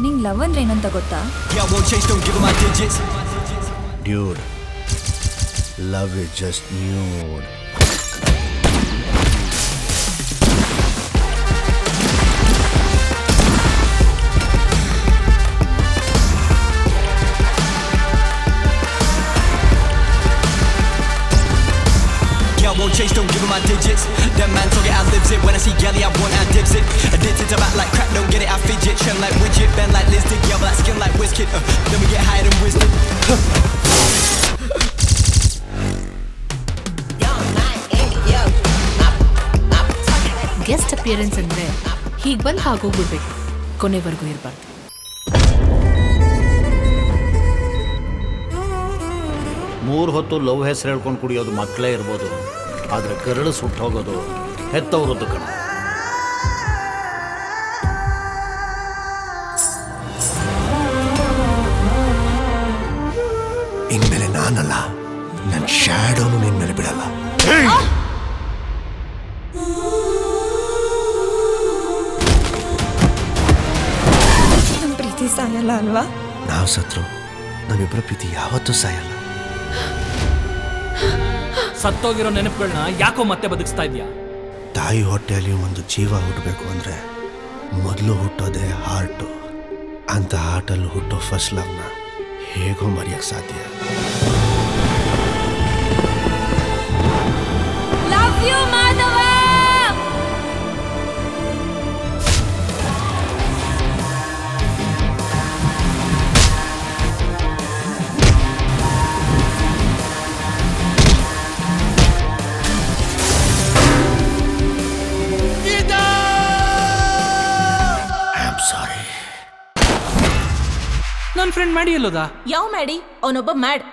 ನಿಂಗ್ ಲವ್ ಅಂದ್ರೆ ಏನಂತ ಗೊತ್ತಾ? Dude, love is just nude. I won't chase, don't give him my digits. That man talk it, I lives it. When I see Gally, I want, I dips it. Addicted to back like crap, don't get it, I fidget. Trend like widget, bend like Liz, dig, black skin like Wizkid. Then we get higher than wisdom. Guest appearance ಅಂದ್ರೆ ಹೀಗೆ ಬಂದು ಹಾಗೋಗ್ಬಿಡ್ಬೇಕು, ಕೊನೆವರೆಗೂ ಇರಬಾರ್ದು. ಮೂರು ಹೊತ್ತು love ಹೆಸರು ಹೇಳ್ಕೊಂಡು ಕುಡಿಯೋದು ಮಕ್ಕಳೇ ಇರ್ಬೋದು, ಆದರೆ ಕರಳು ಸುಟ್ಟು ಹೋಗೋದು ಹೆತ್ತವ್ರದ್ದು ಕಣ. ಇನ್ಮೇಲೆ ನಾನಲ್ಲ, ನನ್ನ ಶ್ಯಾಡೋನು ನಿನ್ ಮೇಲೆ ಬಿಡಲ್ಲ. ನಮ್ಮ ಪ್ರೀತಿ ಸಾಯಲ್ಲ ಅಲ್ವಾ? ನಾವು ಸತ್ರು ನಮ್ಮಿಬ್ಬರ ಪ್ರೀತಿ ಯಾವತ್ತೂ ಸಾಯಲ್ಲ. ಸತ್ತೋಗಿರೋ ನೆನಪುಗಳನ್ನ ಯಾಕೋ ಮತ್ತೆ ಬದುಕಿಸ್ತಾ ಇದೆಯಾ? ತಾಯಿ ಹೊಟ್ಟೆಯಲ್ಲಿ ಒಂದು ಜೀವ ಹುಟ್ಟಬೇಕು ಅಂದರೆ ಮೊದಲು ಹುಟ್ಟೋದೇ ಹಾರ್ಟು. ಅಂತ ಹಾರ್ಟಲ್ಲಿ ಹುಟ್ಟೋ ಫಸ್ಟ್ ಲವ್ನ ಹೇಗೋ ಮರೆಯೋಕ್ಕೆ ಸಾಧ್ಯ? Love you Madhava. ನನ್ನ ಫ್ರೆಂಡ್ ಮಾಡಿ ಎಲ್ಲೋದಾ? ಯಾವ ಮಾಡಿ? ಅವನೊಬ್ಬ mad.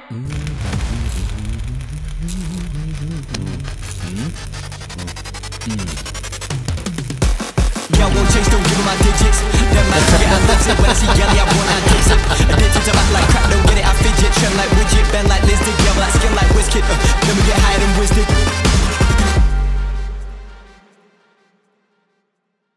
I won't chase, don't give him my digits. That man talk it, I lives it. When I see Gally, I want, I dips it. Addicted to back like crap, don't get it, I fidget. Trend like widget, bend like